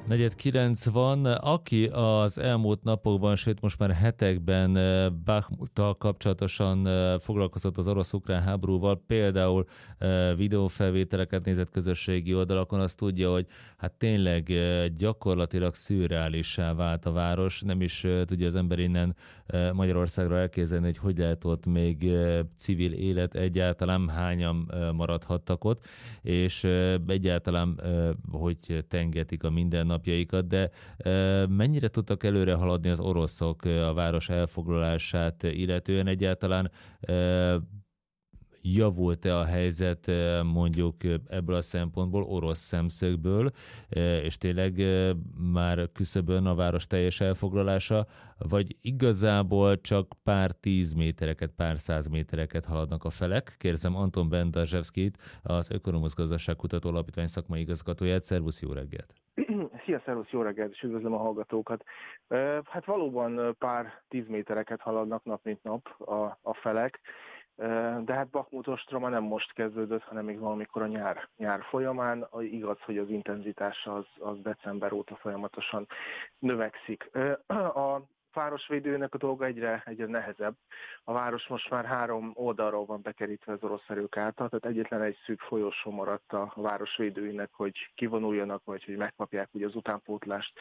4:09 van. Aki az elmúlt napokban, sőt most már hetekben Bakhmuttal kapcsolatosan foglalkozott az orosz-ukrán háborúval, például videófelvételeket nézett közösségi oldalakon, azt tudja, hogy hát tényleg gyakorlatilag szürreálissá vált a város. Nem is tudja az ember innen Magyarországra elképzelni, hogy lehet ott még civil élet, egyáltalán hányan maradhattak ott, és egyáltalán hogy tengetik a mindennapjaikat, de mennyire tudtak előre haladni az oroszok a város elfoglalását illetően, egyáltalán javult-e a helyzet mondjuk ebből a szempontból, orosz szemszögből, és tényleg már küszöbön a város teljes elfoglalása, vagy igazából csak pár 10 métereket, pár 100 métereket haladnak a felek? Kérdezem Anton Bendazsevszkit, az Ökonomusz Gazdaságkutató Alapítvány szakmai igazgatóját. Szervusz, jó reggelt! Szia, szervusz, jó reggelt, és üdvözlöm a hallgatókat. Hát valóban pár 10 métereket haladnak nap mint nap a felek, de hát Bakhmut ostroma nem most kezdődött, hanem még valamikor a nyár folyamán. Igaz, hogy az intenzitása az december óta folyamatosan növekszik. A városvédőnek a dolga egyre nehezebb. A város most már 3 oldalról van bekerítve az orosz erők által, tehát egyetlen egy szűk folyosó maradt a városvédőinek, hogy kivonuljanak, vagy hogy megkapják ugye az utánpótlást,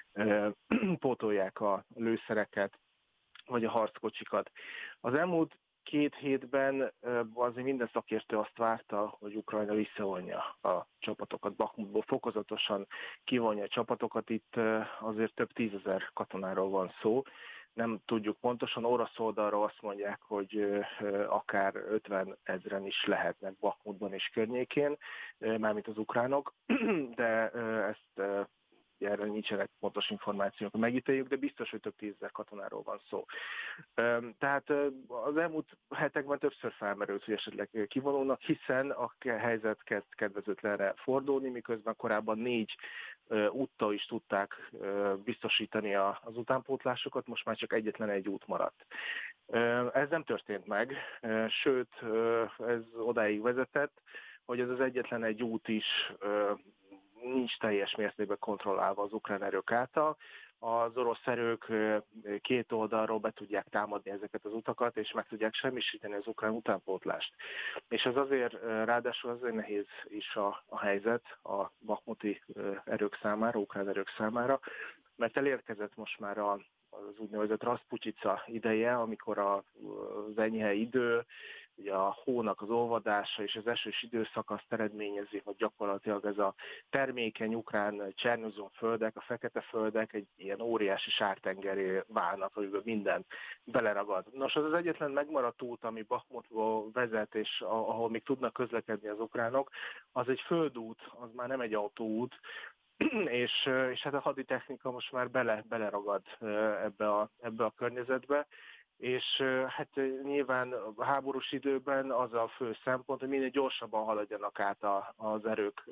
pótolják a lőszereket, vagy a harckocsikat. Az elmúlt 2 hétben azért minden szakértő azt várta, hogy Ukrajna visszavonja a csapatokat, Bakhmutból fokozatosan kivonja a csapatokat. Itt azért több 10 000 katonáról van szó. Nem tudjuk pontosan, orosz oldalról azt mondják, hogy akár 50 000 is lehetnek Bakhmutban és környékén, mármint az ukránok, de ezt erről nincsenek pontos információk, megítéljük, de biztos, hogy több 10 000 katonáról van szó. Tehát az elmúlt hetekben többször felmerült, hogy esetleg kivonulnak, hiszen a helyzet kezd kedvezőtlenre fordulni, miközben korábban 4 úttal is tudták biztosítani az utánpótlásokat, most már csak egyetlen egy út maradt. Ez nem történt meg, sőt, ez odáig vezetett, hogy ez az egyetlen egy út is nincs teljes mértékben kontrollálva az ukrán erők által. Az orosz erők 2 oldalról be tudják támadni ezeket az utakat, és meg tudják semmisíteni az ukrán utánpótlást. És ez azért, ráadásul azért nehéz is a helyzet a bakhmuti erők számára, ukrán erők számára, mert elérkezett most már az úgynevezett Rasputica ideje, amikor az enyhe idő, ugye a hónak az olvadása és az esős időszak azt eredményezi, hogy gyakorlatilag ez a termékeny ukrán Csernozon földek, a fekete földek egy ilyen óriási sártengeré válnak, hogy minden beleragad. Nos, az egyetlen megmaradt út, ami Bakhmutból vezet, és ahol még tudnak közlekedni az ukránok, az egy földút, az már nem egy autóút, és hát a haditechnika most már beleragad ebbe a környezetbe, és hát nyilván a háborús időben az a fő szempont, hogy minél gyorsabban haladjanak át az erők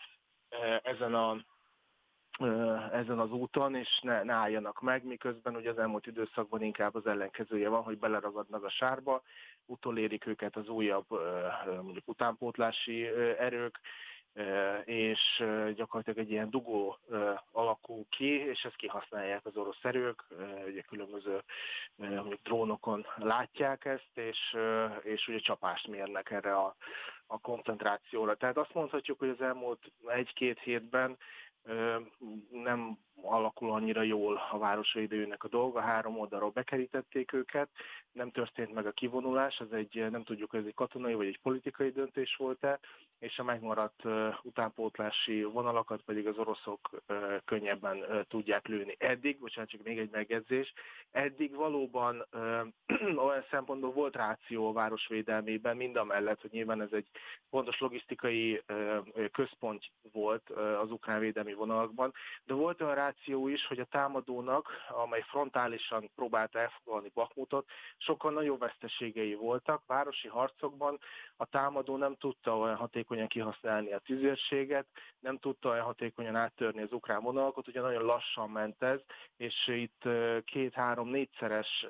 ezen az úton, és ne álljanak meg, miközben ugye az elmúlt időszakban inkább az ellenkezője van, hogy beleragadnak a sárba, utolérik őket az újabb mondjuk utánpótlási erők, és gyakorlatilag egy ilyen dugó alakul ki, és ezt kihasználják az orosz erők, ugye különböző mondjuk drónokon látják ezt, és ugye csapást mérnek erre a koncentrációra. Tehát azt mondhatjuk, hogy az elmúlt 1-2 hétben nem alakul annyira jól a városvédőnek a dolga, 3 oldalról bekerítették őket, nem történt meg a kivonulás, nem tudjuk, hogy ez egy katonai vagy egy politikai döntés volt-e, és a megmaradt utánpótlási vonalakat pedig az oroszok könnyebben tudják lőni. Bocsánat, csak még egy megjegyzés, eddig valóban olyan szempontból volt ráció a városvédelmében, mindamellett, hogy nyilván ez egy fontos logisztikai központ volt az ukrán védelmi vonalakban, de volt olyan ráció is, hogy a támadónak, amely frontálisan próbálta elfoglalni Bakhmutot, sokkal nagyobb veszteségei voltak. Városi harcokban a támadó nem tudta olyan hatékonyan kihasználni a tüzérséget, nem tudta olyan hatékonyan áttörni az ukrán vonalakat, ugye nagyon lassan ment ez, és itt 2-3-4-szeres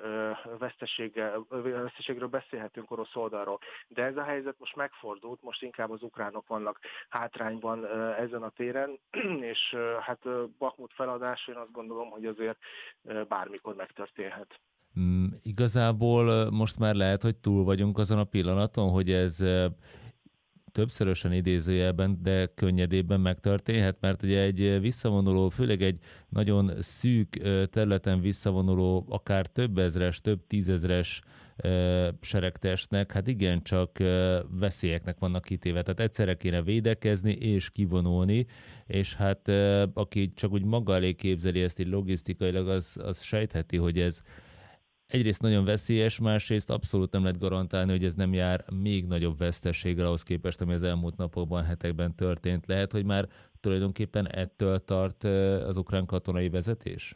veszteségről beszélhetünk orosz oldalról. De ez a helyzet most megfordult, most inkább az ukránok vannak hátrányban ezen a téren, és hát Bakhmut feladása, én azt gondolom, hogy azért bármikor megtörténhet. Igazából most már lehet, hogy túl vagyunk azon a pillanaton, hogy ez többszörösen idézőjelben, de könnyedében megtörténhet, mert ugye egy visszavonuló, főleg egy nagyon szűk területen visszavonuló, akár több ezres, több tízezres seregtestnek, hát igencsak veszélyeknek vannak kitéve. Tehát egyszerre kéne védekezni és kivonulni, és hát aki csak úgy maga elé képzeli ezt így logisztikailag, az sejtheti, hogy ez egyrészt nagyon veszélyes, másrészt abszolút nem lehet garantálni, hogy ez nem jár még nagyobb veszteséggel ahhoz képest, ami az elmúlt napokban, hetekben történt. Lehet, hogy már tulajdonképpen ettől tart az ukrán katonai vezetés?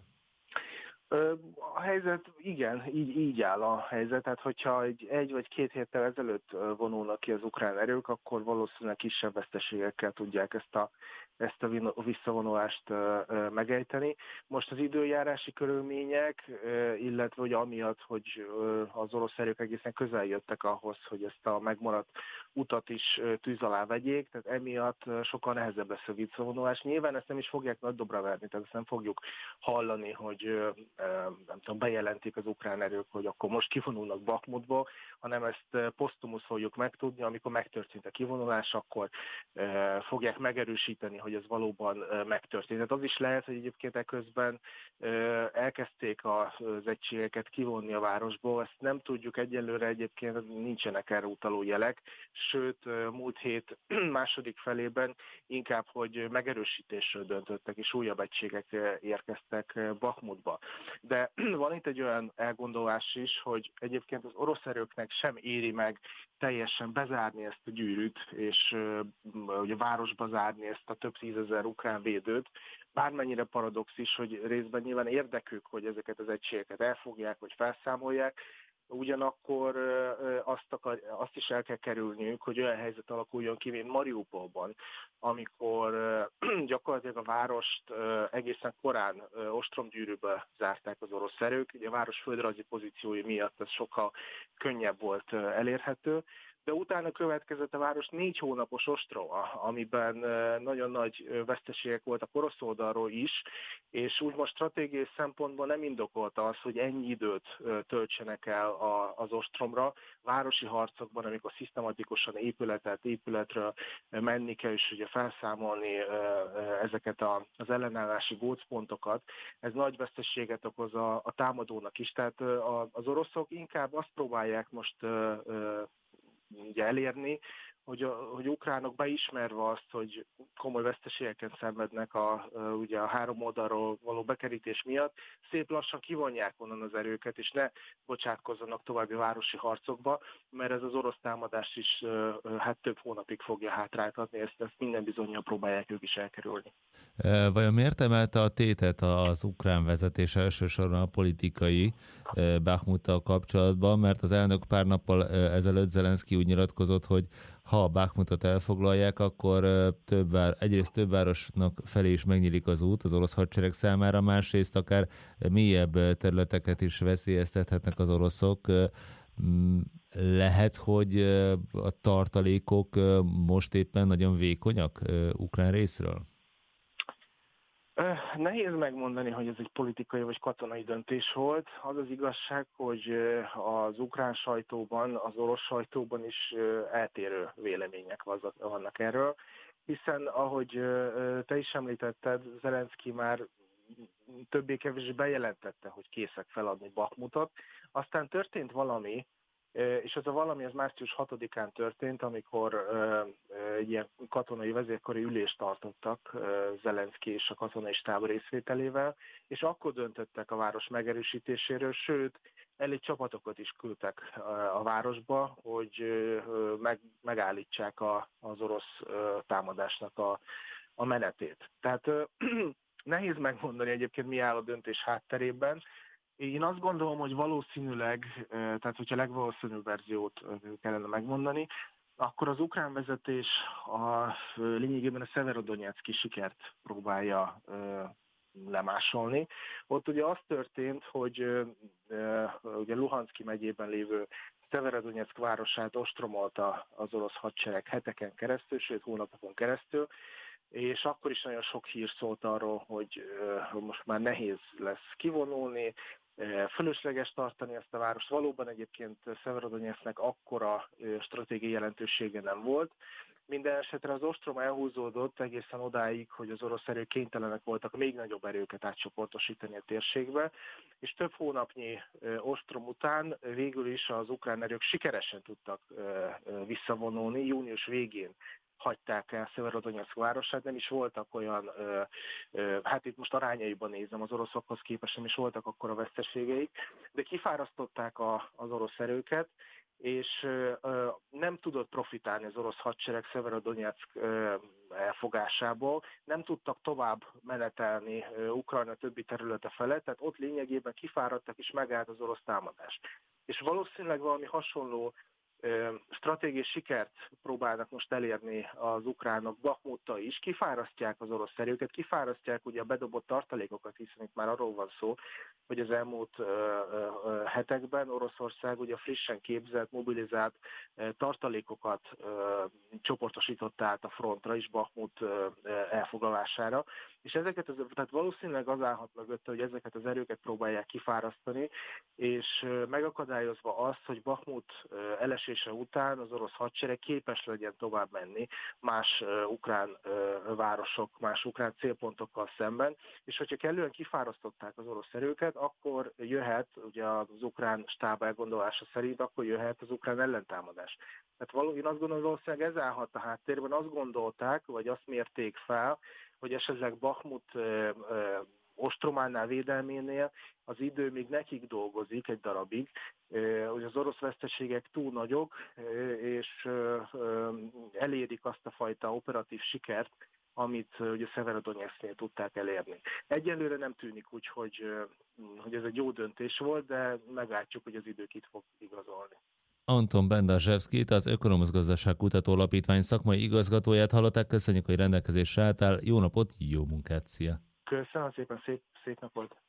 A helyzet, igen, így áll a helyzet. Tehát, hogyha egy vagy két héttel ezelőtt vonulnak ki az ukrán erők, akkor valószínűleg kisebb veszteségekkel tudják ezt a visszavonulást megejteni. Most az időjárási körülmények, illetve hogy amiatt, hogy az orosz erők egészen közel jöttek ahhoz, hogy ezt a megmaradt utat is tűz alá vegyék, tehát emiatt sokkal nehezebb lesz a visszavonulás. Nyilván ezt nem is fogják nagy dobra verni, tehát ezt nem fogjuk hallani, hogy nem tudom, bejelentik az ukrán erők, hogy akkor most kivonulnak Bakhmutból, hanem ezt posztumusz fogjuk megtudni, amikor megtörtént a kivonulás, akkor fogják megerősíteni, hogy ez valóban megtörtént. Tehát az is lehet, hogy egyébként eközben elkezdték az egységeket kivonni a városból, ezt nem tudjuk egyelőre, egyébként nincsenek erre utaló jelek, sőt múlt hét második felében inkább, hogy megerősítésről döntöttek, és újabb egységek érkeztek Bakhmutba. De van itt egy olyan elgondolás is, hogy egyébként az orosz erőknek sem éri meg teljesen bezárni ezt a gyűrűt, és ugye városba zárni ezt a több tízezer ukrán védőt, bármennyire paradox is, hogy részben nyilván érdekük, hogy ezeket az egységeket elfogják, vagy felszámolják, ugyanakkor azt is el kell kerülniük, hogy olyan helyzet alakuljon ki, mint Mariupolban, amikor gyakorlatilag a várost egészen korán ostromgyűrűbe zárták az orosz erők. Ugye a város földrajzi pozíciói miatt ez sokkal könnyebb volt elérhető, de utána következett a város 4 hónapos ostroma, amiben nagyon nagy veszteségek voltak orosz oldalról is, és úgy most stratégiai szempontból nem indokolt az, hogy ennyi időt töltsenek el az ostromra. Városi harcokban, amikor szisztematikusan épületről menni kell, és ugye felszámolni ezeket az ellenállási gócpontokat, ez nagy veszteséget okoz a támadónak is. Tehát az oroszok inkább azt próbálják most ugye elérni, hogy ukránok beismerve azt, hogy komoly veszteségeken szenvednek ugye a három oldalról való bekerítés miatt, szép lassan kivonják onnan az erőket, és ne bocsátkozzanak további városi harcokba, mert ez az orosz támadást is hát több hónapig fogja hátráltatni, ezt minden bizonnyal próbálják ők is elkerülni. Vajon miért emelte a tétet az ukrán vezetés, elsősorban a politikai Bakhmuttal kapcsolatban, mert az elnök pár nappal ezelőtt Zelenszky úgy nyilatkozott, hogy ha Bakhmutot elfoglalják, akkor egyrészt több városnak felé is megnyílik az út az orosz hadsereg számára, másrészt akár mélyebb területeket is veszélyeztethetnek az oroszok. Lehet, hogy a tartalékok most éppen nagyon vékonyak ukrán részről? Nehéz megmondani, hogy ez egy politikai vagy katonai döntés volt. Az az igazság, hogy az ukrán sajtóban, az orosz sajtóban is eltérő vélemények vannak erről, hiszen ahogy te is említetted, Zelenszky már többé-kevésbé bejelentette, hogy készek feladni Bakhmutot. Aztán történt valami, és az a valami az március 6-án történt, amikor egy ilyen katonai vezérkari ülést tartottak Zelenszky és a katonai stáb részvételével, és akkor döntöttek a város megerősítéséről, sőt, elég csapatokat is küldtek a városba, hogy megállítsák az orosz támadásnak a menetét. Tehát Nehéz megmondani egyébként, mi áll a döntés hátterében. Én azt gondolom, hogy valószínűleg, tehát hogyha a legvalószínűbb verziót kellene megmondani, akkor az ukrán vezetés lényegében a Szeverodonyeckii sikert próbálja lemásolni. Ott ugye az történt, hogy ugye Luhanszki megyében lévő Szeverodonyeck városát ostromolta az orosz hadsereg heteken keresztül, sőt hónapokon keresztül, és akkor is nagyon sok hír szólt arról, hogy most már nehéz lesz kivonulni, fölösleges tartani ezt a várost. Valóban egyébként Szeverodonyecknek akkora stratégiai jelentősége nem volt. Minden esetre az ostrom elhúzódott egészen odáig, hogy az orosz erők kénytelenek voltak még nagyobb erőket átcsoportosítani a térségbe, és több hónapnyi ostrom után végül is az ukrán erők sikeresen tudtak visszavonulni. Június végén hagyták el Szeverodonyeck városát, nem is voltak olyan, hát itt most arányaiban nézem, az oroszokhoz képest nem is voltak akkora veszteségeik, de kifárasztották az orosz erőket, és nem tudott profitálni az orosz hadsereg Szeverodonyeck elfogásából, nem tudtak tovább menetelni Ukrajna többi területe felett, tehát ott lényegében kifáradtak és megállt az orosz támadás. És valószínűleg valami hasonló stratégiai sikert próbálnak most elérni az ukránok Bakhmuttal is, kifárasztják az orosz erőket, kifárasztják ugye a bedobott tartalékokat, hiszen itt már arról van szó, hogy az elmúlt hetekben Oroszország ugye frissen képzett, mobilizált tartalékokat csoportosította át a frontra is Bakhmut elfoglalására, és tehát valószínűleg az állhat mögötte, hogy ezeket az erőket próbálják kifárasztani, és megakadályozva azt, hogy Bakhmut elesése után az orosz hadsereg képes legyen tovább menni más ukrán városok, más ukrán célpontokkal szemben, és hogyha kellően kifárasztották az orosz erőket, akkor jöhet, ugye az ukrán stáb elgondolása szerint, akkor jöhet az ukrán ellentámadás. Tehát én azt gondolom, hogy valószínűleg ez állhat a háttérben, azt gondolták, vagy azt mérték fel, hogy esetleg Bakhmut ostrománál, védelménél az idő még nekik dolgozik egy darabig, hogy az orosz veszteségek túl nagyok, és elérik azt a fajta operatív sikert, amit ugye Szeverodonyecknél tudták elérni. Egyelőre nem tűnik úgy, hogy ez egy jó döntés volt, de meglátjuk, hogy az idők itt fog igazolni. Anton Bendarzsevszkit, az Ökonomusz Gazdaságkutató Alapítvány szakmai igazgatóját hallották. Köszönjük, hogy rendelkezésre álltál. Jó napot, jó munkát, szia! Köszönöm szépen, szép nap volt!